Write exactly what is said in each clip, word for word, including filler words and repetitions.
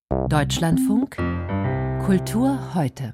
Deutschlandfunk Kultur heute.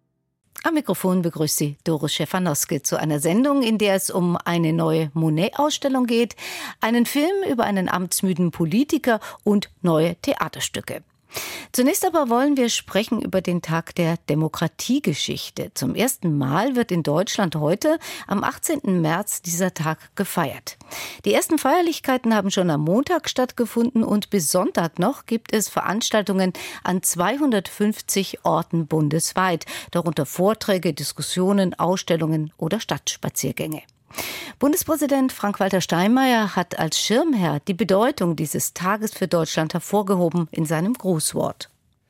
Am Mikrofon begrüßt Sie Doris Schäfer-Noske zu einer Sendung, in der es um eine neue Monet-Ausstellung geht, einen Film über einen amtsmüden Politiker und neue Theaterstücke. Zunächst aber wollen wir sprechen über den Tag der Demokratiegeschichte. Zum ersten Mal wird in Deutschland heute, am achtzehnten März, dieser Tag gefeiert. Die ersten Feierlichkeiten haben schon am Montag stattgefunden und bis Sonntag noch gibt es Veranstaltungen an zweihundertfünfzig Orten bundesweit, darunter Vorträge, Diskussionen, Ausstellungen oder Stadtspaziergänge. Bundespräsident Frank-Walter Steinmeier hat als Schirmherr die Bedeutung dieses Tages für Deutschland hervorgehoben in seinem Grußwort.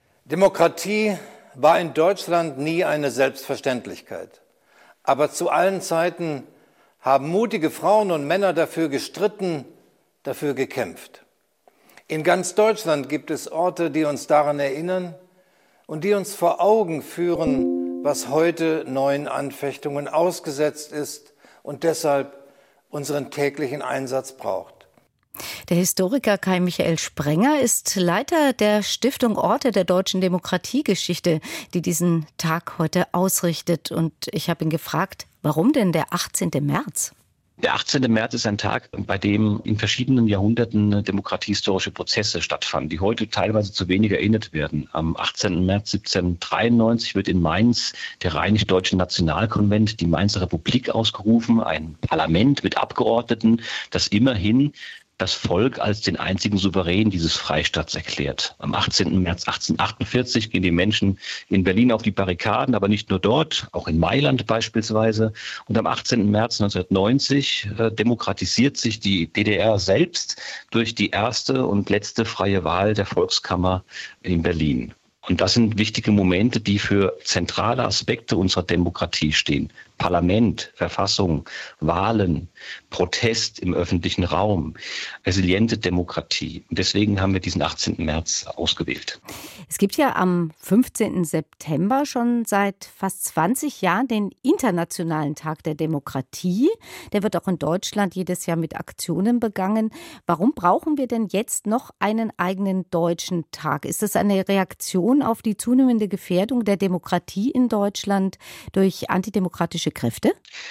Demokratie war in Deutschland nie eine Selbstverständlichkeit. Aber zu allen Zeiten haben mutige Frauen und Männer dafür gestritten, dafür gekämpft. In ganz Deutschland gibt es Orte, die uns daran erinnern und die uns vor Augen führen, was heute neuen Anfechtungen ausgesetzt ist und deshalb unseren täglichen Einsatz braucht. Der Historiker Kai Michael Sprenger ist Leiter der Stiftung Orte der deutschen Demokratiegeschichte, die diesen Tag heute ausrichtet. Und ich habe ihn gefragt, warum denn der achtzehnte März? Der achtzehnte März ist ein Tag, bei dem in verschiedenen Jahrhunderten demokratiehistorische Prozesse stattfanden, die heute teilweise zu wenig erinnert werden. Am achtzehnten März siebzehnhundertdreiundneunzig wird in Mainz der Rheinisch-Deutsche Nationalkonvent, die Mainzer Republik, ausgerufen, ein Parlament mit Abgeordneten, das immerhin das Volk als den einzigen Souverän dieses Freistaats erklärt. Am achtzehnten März achtzehnhundertachtundvierzig gehen die Menschen in Berlin auf die Barrikaden, aber nicht nur dort, auch in Mailand beispielsweise. Und am achtzehnten März neunzehnhundertneunzig äh, demokratisiert sich die D D R selbst durch die erste und letzte freie Wahl der Volkskammer in Berlin. Und das sind wichtige Momente, die für zentrale Aspekte unserer Demokratie stehen. Parlament, Verfassung, Wahlen, Protest im öffentlichen Raum, resiliente Demokratie. Und deswegen haben wir diesen achtzehnten März ausgewählt. Es gibt ja am fünfzehnten September schon seit fast zwanzig Jahren den Internationalen Tag der Demokratie. Der wird auch in Deutschland jedes Jahr mit Aktionen begangen. Warum brauchen wir denn jetzt noch einen eigenen deutschen Tag? Ist das eine Reaktion auf die zunehmende Gefährdung der Demokratie in Deutschland durch antidemokratische Kräfte?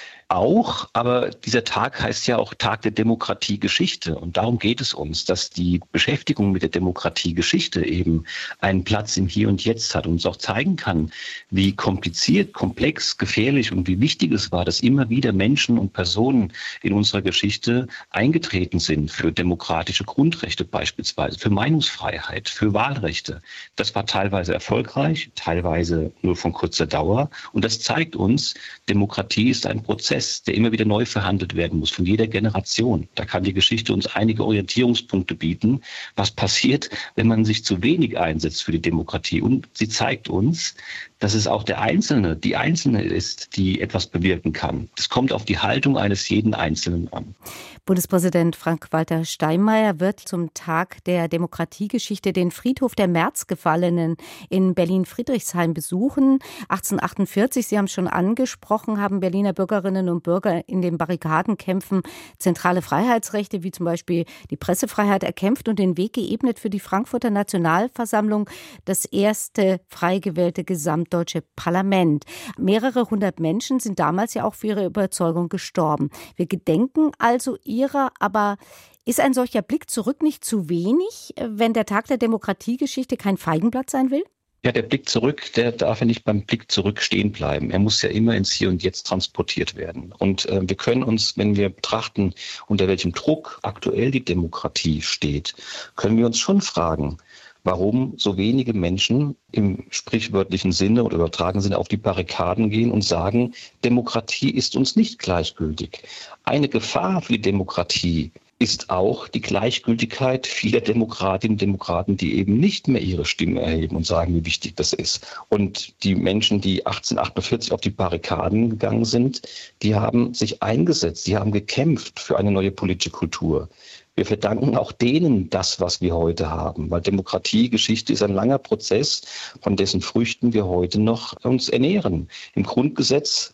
Auch, aber dieser Tag heißt ja auch Tag der Demokratiegeschichte. Und darum geht es uns, dass die Beschäftigung mit der Demokratiegeschichte eben einen Platz im Hier und Jetzt hat und uns auch zeigen kann, wie kompliziert, komplex, gefährlich und wie wichtig es war, dass immer wieder Menschen und Personen in unserer Geschichte eingetreten sind für demokratische Grundrechte beispielsweise, für Meinungsfreiheit, für Wahlrechte. Das war teilweise erfolgreich, teilweise nur von kurzer Dauer. Und das zeigt uns, Demokratie ist ein Prozess, der immer wieder neu verhandelt werden muss, von jeder Generation. Da kann die Geschichte uns einige Orientierungspunkte bieten, was passiert, wenn man sich zu wenig einsetzt für die Demokratie. Und sie zeigt uns, dass es auch der Einzelne, die Einzelne ist, die etwas bewirken kann. Es kommt auf die Haltung eines jeden Einzelnen an. Bundespräsident Frank-Walter Steinmeier wird zum Tag der Demokratiegeschichte den Friedhof der Märzgefallenen in Berlin-Friedrichshain besuchen. achtzehnhundertachtundvierzig, Sie haben es schon angesprochen, haben Berliner Bürgerinnen und Bürger in den Barrikadenkämpfen zentrale Freiheitsrechte wie zum Beispiel die Pressefreiheit erkämpft und den Weg geebnet für die Frankfurter Nationalversammlung, das erste frei gewählte gesamtdeutsche Parlament. Mehrere hundert Menschen sind damals ja auch für ihre Überzeugung gestorben. Wir gedenken also ihrer, aber ist ein solcher Blick zurück nicht zu wenig, wenn der Tag der Demokratiegeschichte kein Feigenblatt sein will? Ja, der Blick zurück, der darf ja nicht beim Blick zurück stehen bleiben. Er muss ja immer ins Hier und Jetzt transportiert werden. Und äh, wir können uns, wenn wir betrachten, unter welchem Druck aktuell die Demokratie steht, können wir uns schon fragen, warum so wenige Menschen im sprichwörtlichen Sinne oder übertragenen Sinne auf die Barrikaden gehen und sagen, Demokratie ist uns nicht gleichgültig. Eine Gefahr für die Demokratie ist auch die Gleichgültigkeit vieler Demokratinnen und Demokraten, die eben nicht mehr ihre Stimme erheben und sagen, wie wichtig das ist. Und die Menschen, die achtzehnhundertachtundvierzig auf die Barrikaden gegangen sind, die haben sich eingesetzt, die haben gekämpft für eine neue politische Kultur. Wir verdanken auch denen das, was wir heute haben, weil Demokratiegeschichte ist ein langer Prozess, von dessen Früchten wir heute noch uns ernähren. Im Grundgesetz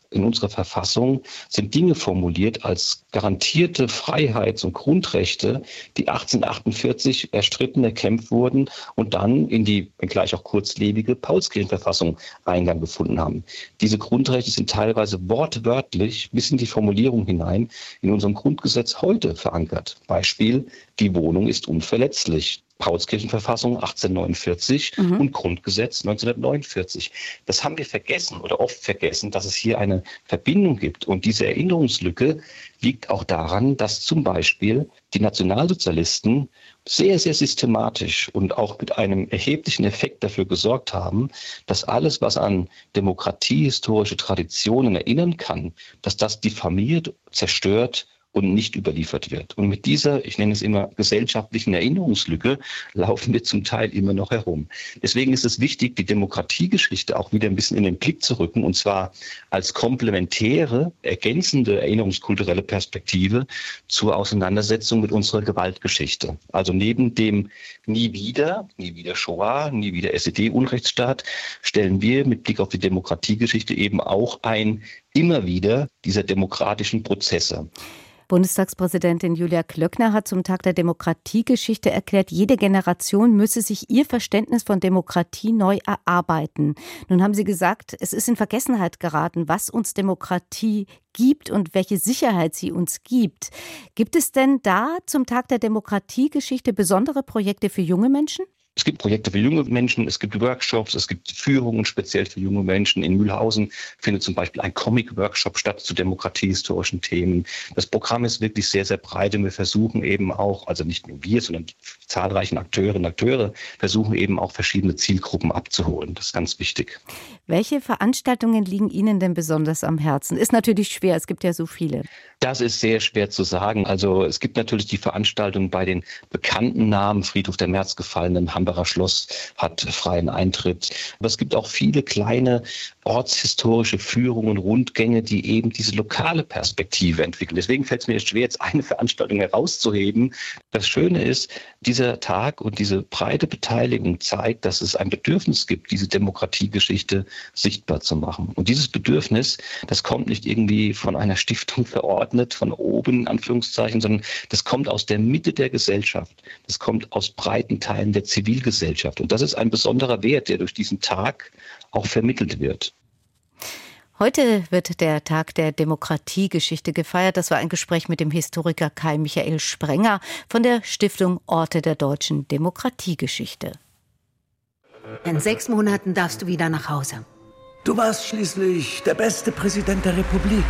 in unserer Verfassung sind Dinge formuliert als garantierte Freiheits- und Grundrechte, die achtzehnhundertachtundvierzig erstritten, erkämpft wurden und dann in die, wenngleich auch kurzlebige, Paulskirchenverfassung Eingang gefunden haben. Diese Grundrechte sind teilweise wortwörtlich bis in die Formulierung hinein in unserem Grundgesetz heute verankert. Beispiel, die Wohnung ist unverletzlich. Paulskirchenverfassung achtzehnhundertneunundvierzig mhm. und Grundgesetz neunzehnhundertneunundvierzig. Das haben wir vergessen oder oft vergessen, dass es hier eine Verbindung gibt. Und diese Erinnerungslücke liegt auch daran, dass zum Beispiel die Nationalsozialisten sehr, sehr systematisch und auch mit einem erheblichen Effekt dafür gesorgt haben, dass alles, was an demokratiehistorische Traditionen erinnern kann, dass das diffamiert, zerstört und nicht überliefert wird. Und mit dieser, ich nenne es immer, gesellschaftlichen Erinnerungslücke laufen wir zum Teil immer noch herum. Deswegen ist es wichtig, die Demokratiegeschichte auch wieder ein bisschen in den Blick zu rücken, und zwar als komplementäre, ergänzende erinnerungskulturelle Perspektive zur Auseinandersetzung mit unserer Gewaltgeschichte. Also neben dem Nie wieder, nie wieder Shoah, nie wieder S E D-Unrechtsstaat, stellen wir mit Blick auf die Demokratiegeschichte eben auch ein immer wieder dieser demokratischen Prozesse. Bundestagspräsidentin Julia Klöckner hat zum Tag der Demokratiegeschichte erklärt, jede Generation müsse sich ihr Verständnis von Demokratie neu erarbeiten. Nun haben Sie gesagt, es ist in Vergessenheit geraten, was uns Demokratie gibt und welche Sicherheit sie uns gibt. Gibt es denn da zum Tag der Demokratiegeschichte besondere Projekte für junge Menschen? Es gibt Projekte für junge Menschen, es gibt Workshops, es gibt Führungen speziell für junge Menschen. In Mühlhausen findet zum Beispiel ein Comic-Workshop statt zu demokratiehistorischen Themen. Das Programm ist wirklich sehr, sehr breit und wir versuchen eben auch, also nicht nur wir, sondern die zahlreichen Akteurinnen und Akteure versuchen eben auch verschiedene Zielgruppen abzuholen. Das ist ganz wichtig. Welche Veranstaltungen liegen Ihnen denn besonders am Herzen? Ist natürlich schwer, es gibt ja so viele. Das ist sehr schwer zu sagen. Also es gibt natürlich die Veranstaltungen bei den bekannten Namen. Friedhof der Märzgefallenen, Hambacher Schloss hat freien Eintritt. Aber es gibt auch viele kleine ortshistorische Führungen und Rundgänge, die eben diese lokale Perspektive entwickeln. Deswegen fällt es mir schwer, jetzt eine Veranstaltung herauszuheben. Das Schöne ist, dieser Tag und diese breite Beteiligung zeigt, dass es ein Bedürfnis gibt, diese Demokratiegeschichte sichtbar zu machen. Und dieses Bedürfnis, das kommt nicht irgendwie von einer Stiftung verordnet, von oben in Anführungszeichen, sondern das kommt aus der Mitte der Gesellschaft. Das kommt aus breiten Teilen der Zivilgesellschaft. Und das ist ein besonderer Wert, der durch diesen Tag auch vermittelt wird. Heute wird der Tag der Demokratiegeschichte gefeiert. Das war ein Gespräch mit dem Historiker Kai Michael Sprenger von der Stiftung Orte der deutschen Demokratiegeschichte. In sechs Monaten darfst du wieder nach Hause. Du warst schließlich der beste Präsident der Republik.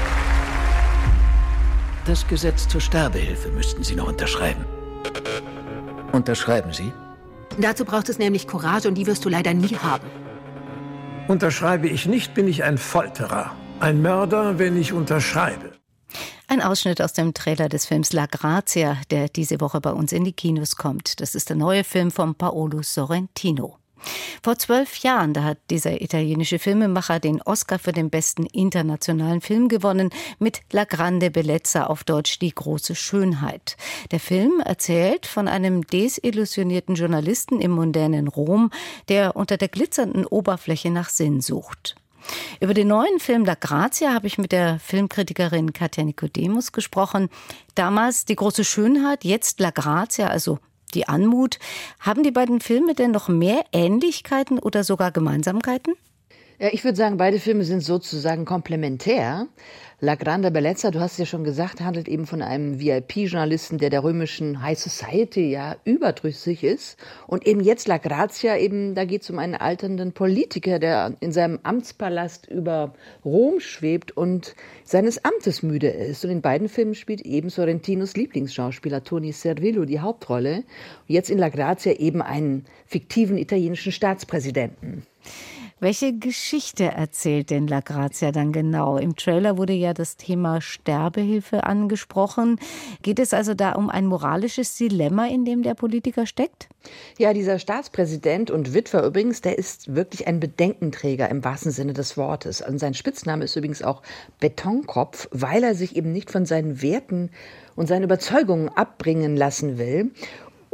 Das Gesetz zur Sterbehilfe müssten Sie noch unterschreiben. Unterschreiben Sie? Dazu braucht es nämlich Courage und die wirst du leider nie haben. Unterschreibe ich nicht, bin ich ein Folterer. Ein Mörder, wenn ich unterschreibe. Ein Ausschnitt aus dem Trailer des Films La Grazia, der diese Woche bei uns in die Kinos kommt. Das ist der neue Film von Paolo Sorrentino. Vor zwölf Jahren, da hat dieser italienische Filmemacher den Oscar für den besten internationalen Film gewonnen mit La Grande Bellezza, auf Deutsch Die große Schönheit. Der Film erzählt von einem desillusionierten Journalisten im mondänen Rom, der unter der glitzernden Oberfläche nach Sinn sucht. Über den neuen Film La Grazia habe ich mit der Filmkritikerin Katja Nicodemus gesprochen. Damals Die große Schönheit, jetzt La Grazia, also die Anmut. Haben die beiden Filme denn noch mehr Ähnlichkeiten oder sogar Gemeinsamkeiten? Ja, ich würde sagen, beide Filme sind sozusagen komplementär. La Grande Bellezza, du hast es ja schon gesagt, handelt eben von einem V I P-Journalisten, der der römischen High Society ja überdrüssig ist. Und eben jetzt La Grazia, eben da geht es um einen alternden Politiker, der in seinem Amtspalast über Rom schwebt und seines Amtes müde ist. Und in beiden Filmen spielt eben Sorrentinos Lieblingsschauspieler Tony Servillo die Hauptrolle. Und jetzt in La Grazia eben einen fiktiven italienischen Staatspräsidenten. Welche Geschichte erzählt denn La Grazia dann genau? Im Trailer wurde ja das Thema Sterbehilfe angesprochen. Geht es also da um ein moralisches Dilemma, in dem der Politiker steckt? Ja, dieser Staatspräsident und Witwer übrigens, der ist wirklich ein Bedenkenträger im wahrsten Sinne des Wortes. Und sein Spitzname ist übrigens auch Betonkopf, weil er sich eben nicht von seinen Werten und seinen Überzeugungen abbringen lassen will.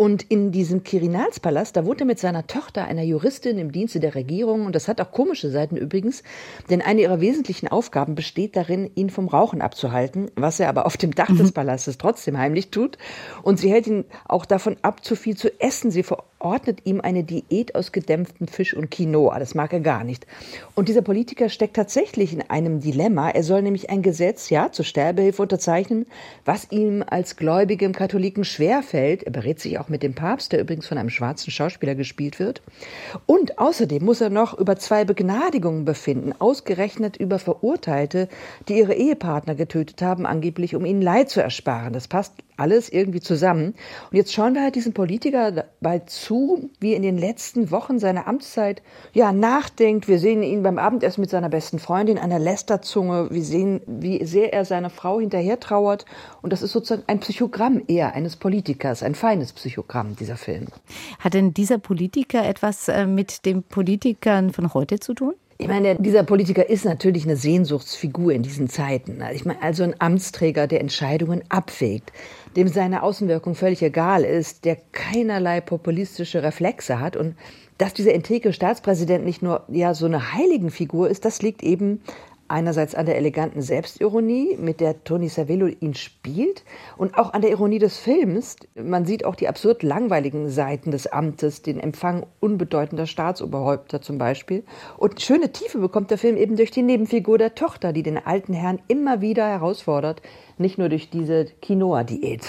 Und in diesem Quirinalspalast, da wohnt er mit seiner Tochter, einer Juristin im Dienste der Regierung. Und das hat auch komische Seiten übrigens, denn eine ihrer wesentlichen Aufgaben besteht darin, ihn vom Rauchen abzuhalten, was er aber auf dem Dach des Palastes trotzdem heimlich tut. Und sie hält ihn auch davon ab, zu viel zu essen. Sie verordnet ihm eine Diät aus gedämpftem Fisch und Quinoa. Das mag er gar nicht. Und dieser Politiker steckt tatsächlich in einem Dilemma. Er soll nämlich ein Gesetz, ja, zur Sterbehilfe unterzeichnen, was ihm als gläubigem Katholiken schwerfällt. Er berät sich auch mit dem Papst, der übrigens von einem schwarzen Schauspieler gespielt wird. Und außerdem muss er noch über zwei Begnadigungen befinden, ausgerechnet über Verurteilte, die ihre Ehepartner getötet haben, angeblich um ihnen Leid zu ersparen. Das passt alles irgendwie zusammen. Und jetzt schauen wir halt diesem Politiker dabei zu, wie in den letzten Wochen seiner Amtszeit ja nachdenkt. Wir sehen ihn beim Abendessen mit seiner besten Freundin, einer Lästerzunge. Wir sehen, wie sehr er seiner Frau hinterher trauert. Und das ist sozusagen ein Psychogramm eher eines Politikers, ein feines Psychogramm, dieser Film. Hat denn dieser Politiker etwas mit den Politikern von heute zu tun? Ich meine, dieser Politiker ist natürlich eine Sehnsuchtsfigur in diesen Zeiten. Ich meine, also ein Amtsträger, der Entscheidungen abwägt, dem seine Außenwirkung völlig egal ist, der keinerlei populistische Reflexe hat. Und dass dieser integre Staatspräsident nicht nur ja so eine Heiligenfigur ist, das liegt eben einerseits an der eleganten Selbstironie, mit der Tony Servillo ihn spielt, und auch an der Ironie des Films. Man sieht auch die absurd langweiligen Seiten des Amtes, den Empfang unbedeutender Staatsoberhäupter zum Beispiel. Und schöne Tiefe bekommt der Film eben durch die Nebenfigur der Tochter, die den alten Herrn immer wieder herausfordert, nicht nur durch diese Quinoa-Diät.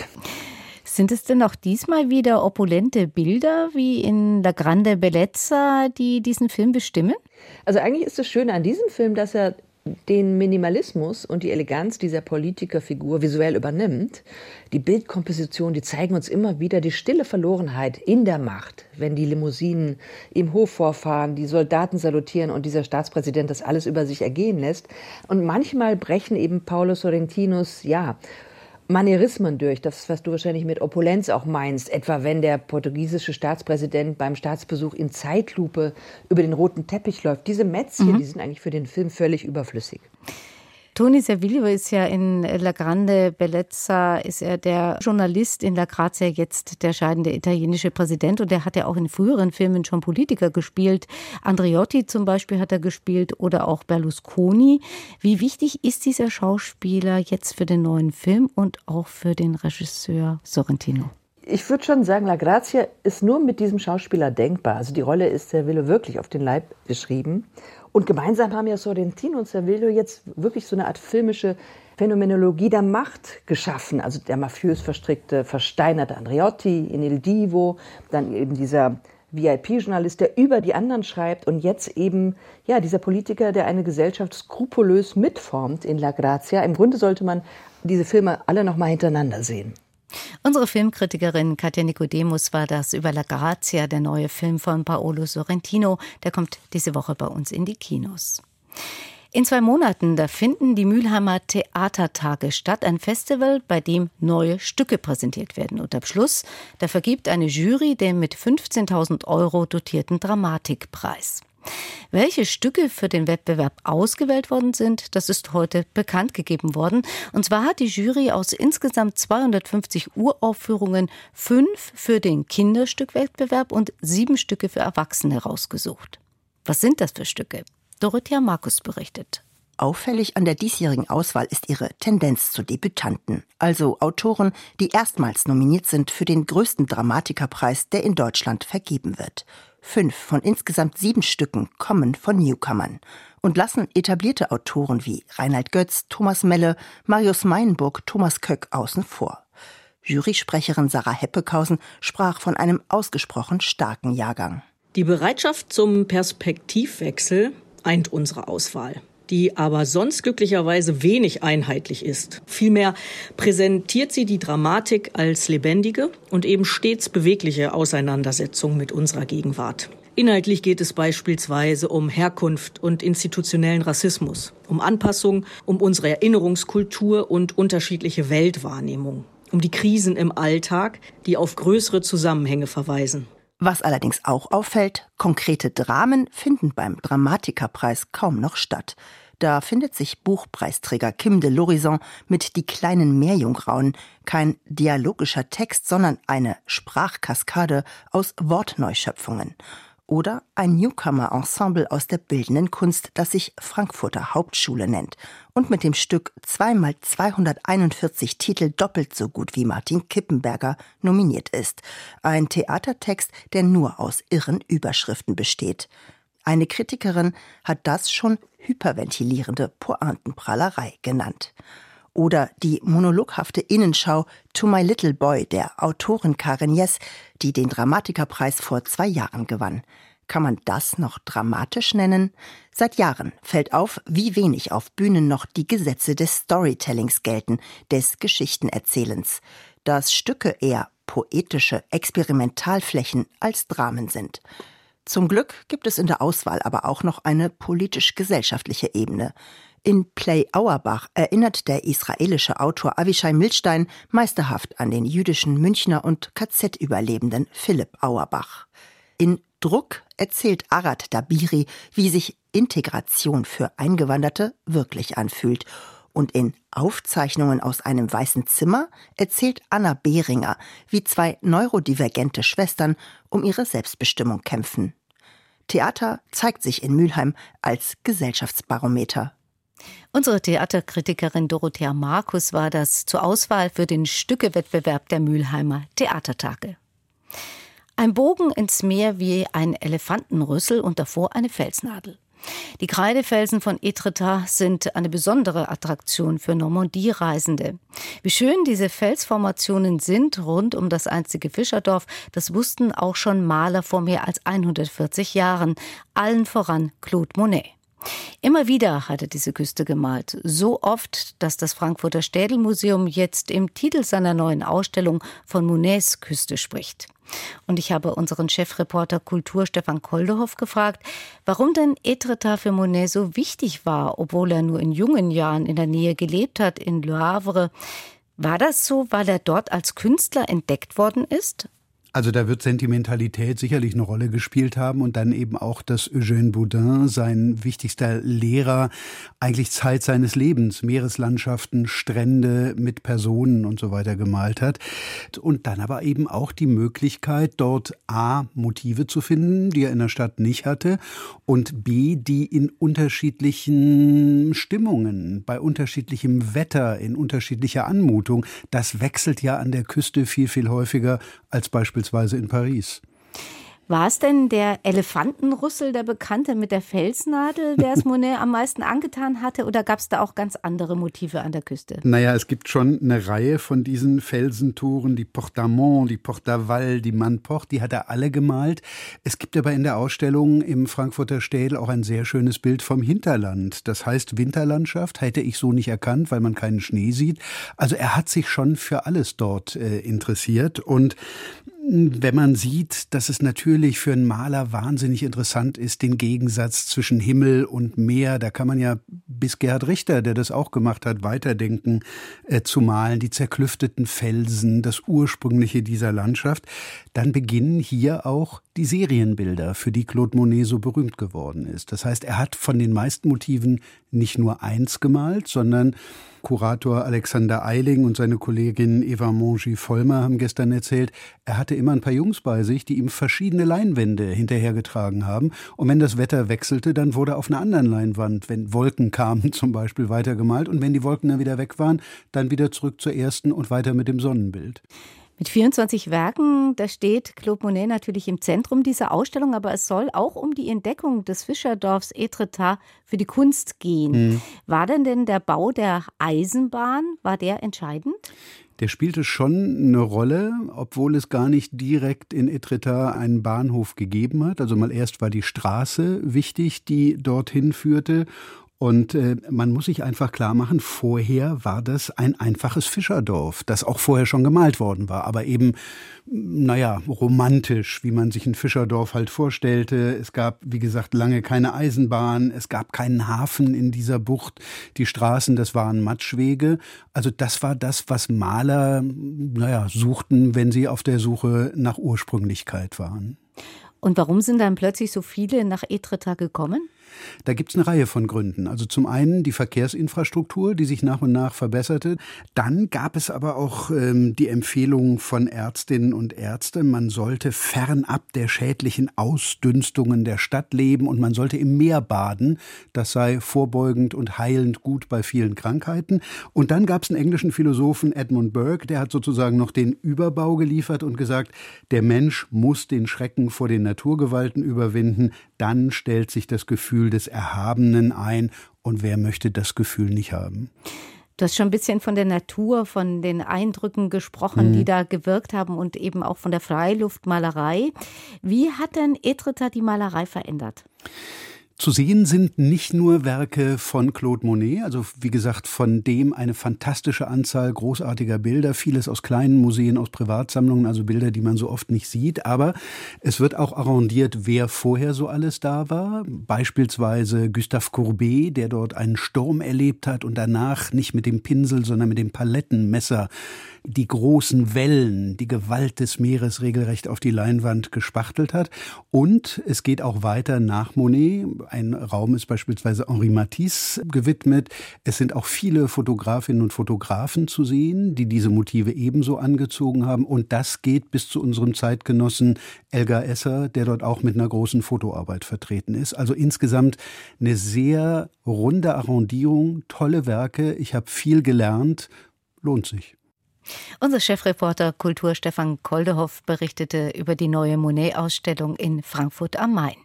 Sind es denn auch diesmal wieder opulente Bilder wie in La Grande Bellezza, die diesen Film bestimmen? Also eigentlich ist das Schöne an diesem Film, dass er den Minimalismus und die Eleganz dieser Politikerfigur visuell übernimmt. Die Bildkomposition, die zeigen uns immer wieder die stille Verlorenheit in der Macht, wenn die Limousinen im Hof vorfahren, die Soldaten salutieren und dieser Staatspräsident das alles über sich ergehen lässt. Und manchmal brechen eben Paolo Sorrentinos, ja, Manierismen durch, das, was du wahrscheinlich mit Opulenz auch meinst, etwa wenn der portugiesische Staatspräsident beim Staatsbesuch in Zeitlupe über den roten Teppich läuft. Diese Mätzchen, mhm. die sind eigentlich für den Film völlig überflüssig. Tony Servillo ist ja in La Grande Bellezza, ist er der Journalist, in La Grazia jetzt der scheidende italienische Präsident, und der hat ja auch in früheren Filmen schon Politiker gespielt. Andreotti zum Beispiel hat er gespielt oder auch Berlusconi. Wie wichtig ist dieser Schauspieler jetzt für den neuen Film und auch für den Regisseur Sorrentino? Ich würde schon sagen, La Grazia ist nur mit diesem Schauspieler denkbar. Also die Rolle ist Servillo wirklich auf den Leib geschrieben. Und gemeinsam haben ja Sorrentino und Servillo jetzt wirklich so eine Art filmische Phänomenologie der Macht geschaffen. Also der mafiös verstrickte, versteinerte Andreotti in Il Divo, dann eben dieser V I P-Journalist, der über die anderen schreibt, und jetzt eben ja dieser Politiker, der eine Gesellschaft skrupulös mitformt in La Grazia. Im Grunde sollte man diese Filme alle noch mal hintereinander sehen. Unsere Filmkritikerin Katja Nicodemus war das über La Grazia, der neue Film von Paolo Sorrentino. Der kommt diese Woche bei uns in die Kinos. In zwei Monaten, da finden die Mülheimer Theatertage statt, ein Festival, bei dem neue Stücke präsentiert werden. Und am Schluss, da vergibt eine Jury den mit fünfzehntausend Euro dotierten Dramatikpreis. Welche Stücke für den Wettbewerb ausgewählt worden sind, das ist heute bekannt gegeben worden. Und zwar hat die Jury aus insgesamt zweihundertfünfzig Uraufführungen fünf für den Kinderstückwettbewerb und sieben Stücke für Erwachsene rausgesucht. Was sind das für Stücke? Dorothea Markus berichtet. Auffällig an der diesjährigen Auswahl ist ihre Tendenz zu Debütanten, also Autoren, die erstmals nominiert sind für den größten Dramatikerpreis, der in Deutschland vergeben wird. Fünf von insgesamt sieben Stücken kommen von Newcomern und lassen etablierte Autoren wie Reinhard Götz, Thomas Melle, Marius Meinburg, Thomas Köck außen vor. Jurysprecherin Sarah Heppekausen sprach von einem ausgesprochen starken Jahrgang. Die Bereitschaft zum Perspektivwechsel eint unsere Auswahl, die aber sonst glücklicherweise wenig einheitlich ist. Vielmehr präsentiert sie die Dramatik als lebendige und eben stets bewegliche Auseinandersetzung mit unserer Gegenwart. Inhaltlich geht es beispielsweise um Herkunft und institutionellen Rassismus, um Anpassung, um unsere Erinnerungskultur und unterschiedliche Weltwahrnehmung, um die Krisen im Alltag, die auf größere Zusammenhänge verweisen. Was allerdings auch auffällt, konkrete Dramen finden beim Dramatikerpreis kaum noch statt. Da findet sich Buchpreisträger Kim de l'Horizon mit Die kleinen Meerjungfrauen kein dialogischer Text, sondern eine Sprachkaskade aus Wortneuschöpfungen. Oder ein Newcomer-Ensemble aus der bildenden Kunst, das sich Frankfurter Hauptschule nennt und mit dem Stück zwei mal zweihunderteinundvierzig Titel doppelt so gut wie Martin Kippenberger nominiert ist. Ein Theatertext, der nur aus irren Überschriften besteht. Eine Kritikerin hat das schon hyperventilierende Pointenprahlerei genannt. Oder die monologhafte Innenschau To My Little Boy der Autorin Karin Jess, die den Dramatikerpreis vor zwei Jahren gewann. Kann man das noch dramatisch nennen? Seit Jahren fällt auf, wie wenig auf Bühnen noch die Gesetze des Storytellings gelten, des Geschichtenerzählens. Dass Stücke eher poetische Experimentalflächen als Dramen sind. Zum Glück gibt es in der Auswahl aber auch noch eine politisch-gesellschaftliche Ebene. In Play Auerbach erinnert der israelische Autor Avishai Milstein meisterhaft an den jüdischen Münchner und K Z-Überlebenden Philipp Auerbach. In Druck erzählt Arad Dabiri, wie sich Integration für Eingewanderte wirklich anfühlt. Und in Aufzeichnungen aus einem weißen Zimmer erzählt Anna Behringer, wie zwei neurodivergente Schwestern um ihre Selbstbestimmung kämpfen. Theater zeigt sich in Mülheim als Gesellschaftsbarometer. Unsere Theaterkritikerin Dorothea Markus war das zur Auswahl für den Stückewettbewerb der Mülheimer Theatertage. Ein Bogen ins Meer wie ein Elefantenrüssel und davor eine Felsnadel. Die Kreidefelsen von Etretat sind eine besondere Attraktion für Normandie-Reisende. Wie schön diese Felsformationen sind rund um das einstige Fischerdorf, das wussten auch schon Maler vor mehr als hundertvierzig Jahren, allen voran Claude Monet. Immer wieder hat er diese Küste gemalt, so oft, dass das Frankfurter Städelmuseum jetzt im Titel seiner neuen Ausstellung von Monets Küste spricht. Und ich habe unseren Chefreporter Kultur Stefan Koldehoff gefragt, warum denn Etretat für Monet so wichtig war, obwohl er nur in jungen Jahren in der Nähe gelebt hat, in Le Havre. War das so, weil er dort als Künstler entdeckt worden ist? Also da wird Sentimentalität sicherlich eine Rolle gespielt haben und dann eben auch, dass Eugène Boudin, sein wichtigster Lehrer, eigentlich Zeit seines Lebens, Meereslandschaften, Strände mit Personen und so weiter gemalt hat. Und dann aber eben auch die Möglichkeit, dort A, Motive zu finden, die er in der Stadt nicht hatte, und B, die in unterschiedlichen Stimmungen, bei unterschiedlichem Wetter, in unterschiedlicher Anmutung, das wechselt ja an der Küste viel, viel häufiger als beispielsweise in Paris. War es denn der Elefantenrüssel, der Bekannte mit der Felsnadel, der es Monet am meisten angetan hatte, oder gab es da auch ganz andere Motive an der Küste? Naja, es gibt schon eine Reihe von diesen Felsentouren, die Port-d'Amont, die Port-d'Aval, die Mantport, die hat er alle gemalt. Es gibt aber in der Ausstellung im Frankfurter Städel auch ein sehr schönes Bild vom Hinterland. Das heißt Winterlandschaft, hätte ich so nicht erkannt, weil man keinen Schnee sieht. Also er hat sich schon für alles dort äh, interessiert. Und wenn man sieht, dass es natürlich für einen Maler wahnsinnig interessant ist, den Gegensatz zwischen Himmel und Meer, da kann man ja bis Gerhard Richter, der das auch gemacht hat, weiterdenken, äh, zu malen, die zerklüfteten Felsen, das Ursprüngliche dieser Landschaft, dann beginnen hier auch die Serienbilder, für die Claude Monet so berühmt geworden ist. Das heißt, er hat von den meisten Motiven nicht nur eins gemalt, sondern Kurator Alexander Eiling und seine Kollegin Eva Mongy-Vollmer haben gestern erzählt, er hatte immer ein paar Jungs bei sich, die ihm verschiedene Leinwände hinterhergetragen haben. Und wenn das Wetter wechselte, dann wurde auf einer anderen Leinwand, wenn Wolken kamen, zum Beispiel weitergemalt. Und wenn die Wolken dann wieder weg waren, dann wieder zurück zur ersten und weiter mit dem Sonnenbild. Mit vierundzwanzig Werken, da steht Claude Monet natürlich im Zentrum dieser Ausstellung, aber es soll auch um die Entdeckung des Fischerdorfs Etretat für die Kunst gehen. Mhm. War denn denn der Bau der Eisenbahn, war der entscheidend? Der spielte schon eine Rolle, obwohl es gar nicht direkt in Etretat einen Bahnhof gegeben hat. Also mal erst war die Straße wichtig, die dorthin führte. Und äh, man muss sich einfach klar machen, vorher war das ein einfaches Fischerdorf, das auch vorher schon gemalt worden war, aber eben, naja, romantisch, wie man sich ein Fischerdorf halt vorstellte. Es gab, wie gesagt, lange keine Eisenbahn, es gab keinen Hafen in dieser Bucht, die Straßen, das waren Matschwege. Also das war das, was Maler, naja, suchten, wenn sie auf der Suche nach Ursprünglichkeit waren. Und warum sind dann plötzlich so viele nach Etretat gekommen? Da gibt es eine Reihe von Gründen. Also zum einen die Verkehrsinfrastruktur, die sich nach und nach verbesserte. Dann gab es aber auch ähm, die Empfehlung von Ärztinnen und Ärzten, man sollte fernab der schädlichen Ausdünstungen der Stadt leben und man sollte im Meer baden. Das sei vorbeugend und heilend gut bei vielen Krankheiten. Und dann gab es einen englischen Philosophen, Edmund Burke, der hat sozusagen noch den Überbau geliefert und gesagt, der Mensch muss den Schrecken vor den Naturgewalten überwinden. Dann stellt sich das Gefühl des Erhabenen ein. Und wer möchte das Gefühl nicht haben? Du hast schon ein bisschen von der Natur, von den Eindrücken gesprochen, mhm. die da gewirkt haben und eben auch von der Freiluftmalerei. Wie hat denn Etretat die Malerei verändert? Zu sehen sind nicht nur Werke von Claude Monet, also wie gesagt von dem eine fantastische Anzahl großartiger Bilder, vieles aus kleinen Museen, aus Privatsammlungen, also Bilder, die man so oft nicht sieht, aber es wird auch arrondiert, wer vorher so alles da war, beispielsweise Gustave Courbet, der dort einen Sturm erlebt hat und danach nicht mit dem Pinsel, sondern mit dem Palettenmesser die großen Wellen, die Gewalt des Meeres regelrecht auf die Leinwand gespachtelt hat. Und es geht auch weiter nach Monet. Ein Raum ist beispielsweise Henri Matisse gewidmet. Es sind auch viele Fotografinnen und Fotografen zu sehen, die diese Motive ebenso angezogen haben. Und das geht bis zu unserem Zeitgenossen Elgar Esser, der dort auch mit einer großen Fotoarbeit vertreten ist. Also insgesamt eine sehr runde Arrondierung, tolle Werke. Ich habe viel gelernt. Lohnt sich. Unser Chefreporter Kultur Stefan Koldehoff berichtete über die neue Monet-Ausstellung in Frankfurt am Main.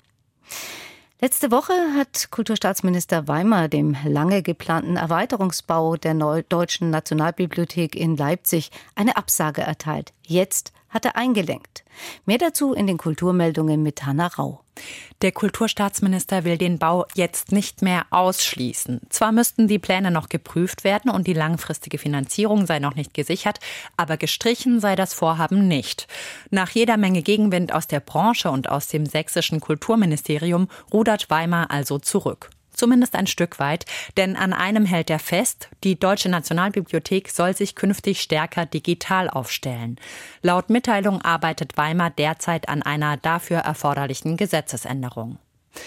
Letzte Woche hat Kulturstaatsminister Weimer dem lange geplanten Erweiterungsbau der Neu- Deutschen Nationalbibliothek in Leipzig eine Absage erteilt. Jetzt hat er eingelenkt. Mehr dazu in den Kulturmeldungen mit Hanna Rau. Der Kulturstaatsminister will den Bau jetzt nicht mehr ausschließen. Zwar müssten die Pläne noch geprüft werden und die langfristige Finanzierung sei noch nicht gesichert, aber gestrichen sei das Vorhaben nicht. Nach jeder Menge Gegenwind aus der Branche und aus dem sächsischen Kulturministerium rudert Weimer also zurück. Zumindest ein Stück weit, denn an einem hält er fest, die Deutsche Nationalbibliothek soll sich künftig stärker digital aufstellen. Laut Mitteilung arbeitet Weimer derzeit an einer dafür erforderlichen Gesetzesänderung.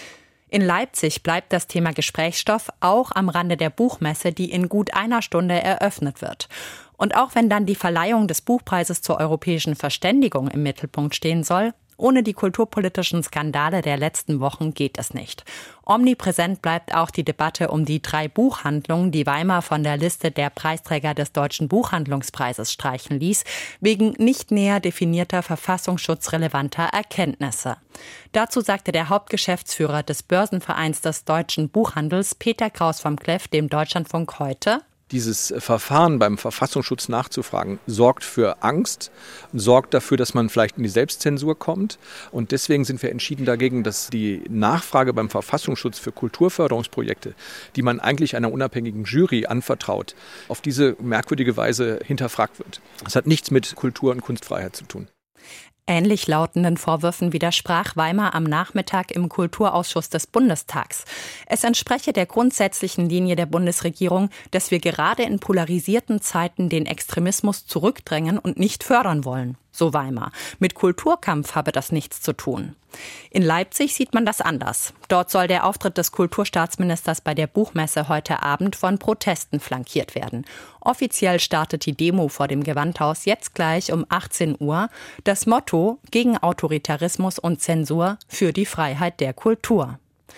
In Leipzig bleibt das Thema Gesprächsstoff auch am Rande der Buchmesse, die in gut einer Stunde eröffnet wird. Und auch wenn dann die Verleihung des Buchpreises zur europäischen Verständigung im Mittelpunkt stehen soll, ohne die kulturpolitischen Skandale der letzten Wochen geht es nicht. Omnipräsent bleibt auch die Debatte um die drei Buchhandlungen, die Weimer von der Liste der Preisträger des Deutschen Buchhandlungspreises streichen ließ, wegen nicht näher definierter verfassungsschutzrelevanter Erkenntnisse. Dazu sagte der Hauptgeschäftsführer des Börsenvereins des deutschen Buchhandels, Peter Kraus vom Kleff, dem Deutschlandfunk heute: Dieses Verfahren beim Verfassungsschutz nachzufragen, sorgt für Angst, sorgt dafür, dass man vielleicht in die Selbstzensur kommt. Und deswegen sind wir entschieden dagegen, dass die Nachfrage beim Verfassungsschutz für Kulturförderungsprojekte, die man eigentlich einer unabhängigen Jury anvertraut, auf diese merkwürdige Weise hinterfragt wird. Das hat nichts mit Kultur- und Kunstfreiheit zu tun. Ähnlich lautenden Vorwürfen widersprach Weimer am Nachmittag im Kulturausschuss des Bundestags. Es entspreche der grundsätzlichen Linie der Bundesregierung, dass wir gerade in polarisierten Zeiten den Extremismus zurückdrängen und nicht fördern wollen, so Weimer. Mit Kulturkampf habe das nichts zu tun. In Leipzig sieht man das anders. Dort soll der Auftritt des Kulturstaatsministers bei der Buchmesse heute Abend von Protesten flankiert werden. Offiziell startet die Demo vor dem Gewandhaus jetzt gleich um achtzehn Uhr. Das Motto: gegen Autoritarismus und Zensur, für die Freiheit der Kultur.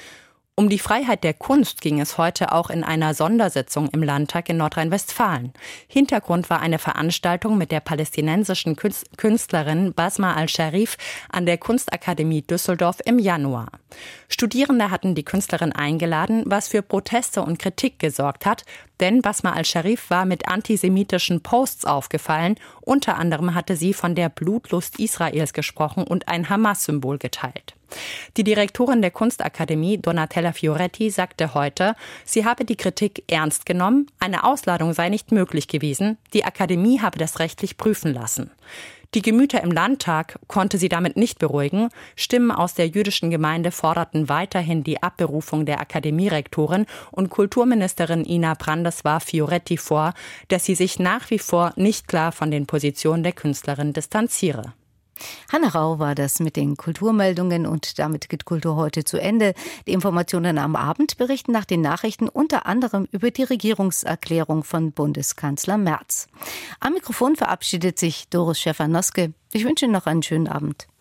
Um die Freiheit der Kunst ging es heute auch in einer Sondersitzung im Landtag in Nordrhein-Westfalen. Hintergrund war eine Veranstaltung mit der palästinensischen Künstlerin Basma al-Sharif an der Kunstakademie Düsseldorf im Januar. Studierende hatten die Künstlerin eingeladen, was für Proteste und Kritik gesorgt hat, denn Basma al-Sharif war mit antisemitischen Posts aufgefallen. Unter anderem hatte sie von der Blutlust Israels gesprochen und ein Hamas-Symbol geteilt. Die Direktorin der Kunstakademie, Donatella Fioretti, sagte heute, sie habe die Kritik ernst genommen, eine Ausladung sei nicht möglich gewesen, die Akademie habe das rechtlich prüfen lassen. Die Gemüter im Landtag konnte sie damit nicht beruhigen. Stimmen aus der jüdischen Gemeinde forderten weiterhin die Abberufung der Akademierektorin und Kulturministerin Ina Brandes warf Fioretti vor, dass sie sich nach wie vor nicht klar von den Positionen der Künstlerin distanziere. Hanna Rau war das mit den Kulturmeldungen und damit geht Kultur heute zu Ende. Die Informationen am Abend berichten nach den Nachrichten unter anderem über die Regierungserklärung von Bundeskanzler Merz. Am Mikrofon verabschiedet sich Doris Schäfer-Noske. Ich wünsche Ihnen noch einen schönen Abend.